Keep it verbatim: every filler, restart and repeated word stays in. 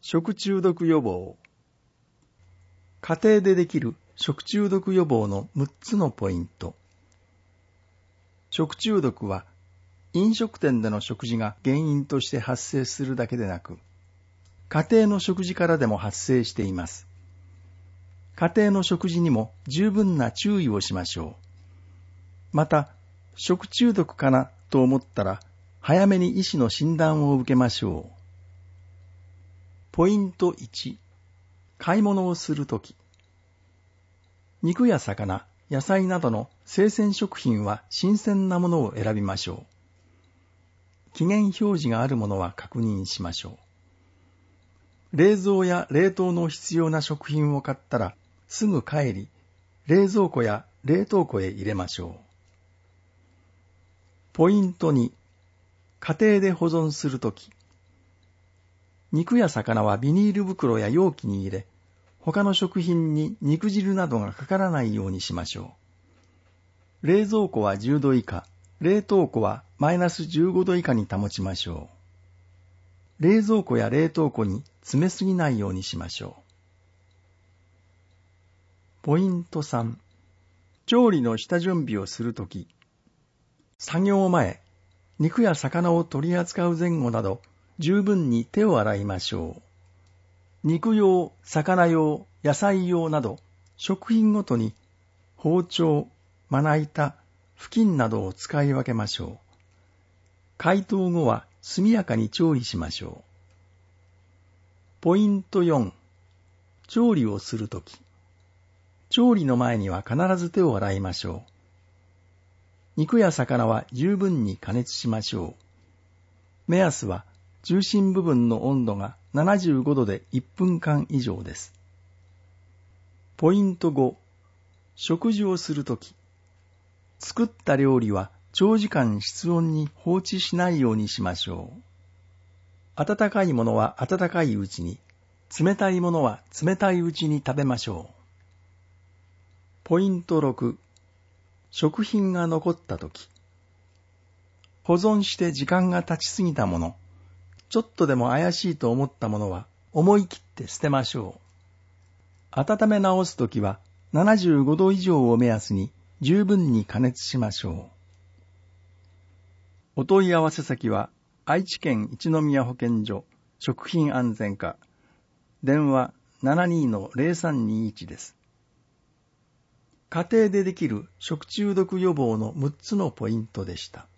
食中毒予防。家庭でできる食中毒予防のむっつのポイント。食中毒は飲食店での食事が原因として発生するだけでなく、家庭の食事からでも発生しています。家庭の食事にも十分な注意をしましょう。また、食中毒かなと思ったら、早めに医師の診断を受けましょう。ポイントいち、買い物をするとき。肉や魚、野菜などの生鮮食品は新鮮なものを選びましょう。期限表示があるものは確認しましょう。冷蔵や冷凍の必要な食品を買ったらすぐ帰り、冷蔵庫や冷凍庫へ入れましょう。ポイントに、家庭で保存するとき。肉や魚はビニール袋や容器に入れ、他の食品に肉汁などがかからないようにしましょう。冷蔵庫はじゅうど以下、冷凍庫はマイナスじゅうごど以下に保ちましょう。冷蔵庫や冷凍庫に詰めすぎないようにしましょう。ポイントさん、調理の下準備をするとき。作業前、肉や魚を取り扱う前後など、十分に手を洗いましょう。肉用、魚用、野菜用など、食品ごとに包丁、まな板、布巾などを使い分けましょう。解凍後は速やかに調理しましょう。ポイントよん、調理をするとき。調理の前には必ず手を洗いましょう。肉や魚は十分に加熱しましょう。目安は中心部分の温度がななじゅうごどでいっぷんかん以上です。ポイントご、食事をするとき。作った料理は長時間室温に放置しないようにしましょう。温かいものは温かいうちに、冷たいものは冷たいうちに食べましょう。ポイントろく、食品が残ったとき。保存して時間が経ちすぎたもの、ちょっとでも怪しいと思ったものは思い切って捨てましょう。温め直すときはななじゅうごど以上を目安に十分に加熱しましょう。お問い合わせ先は愛知県一宮保健所食品安全課、電話 ななにーのぜろさんにいち です。家庭でできる食中毒予防のむっつのポイントでした。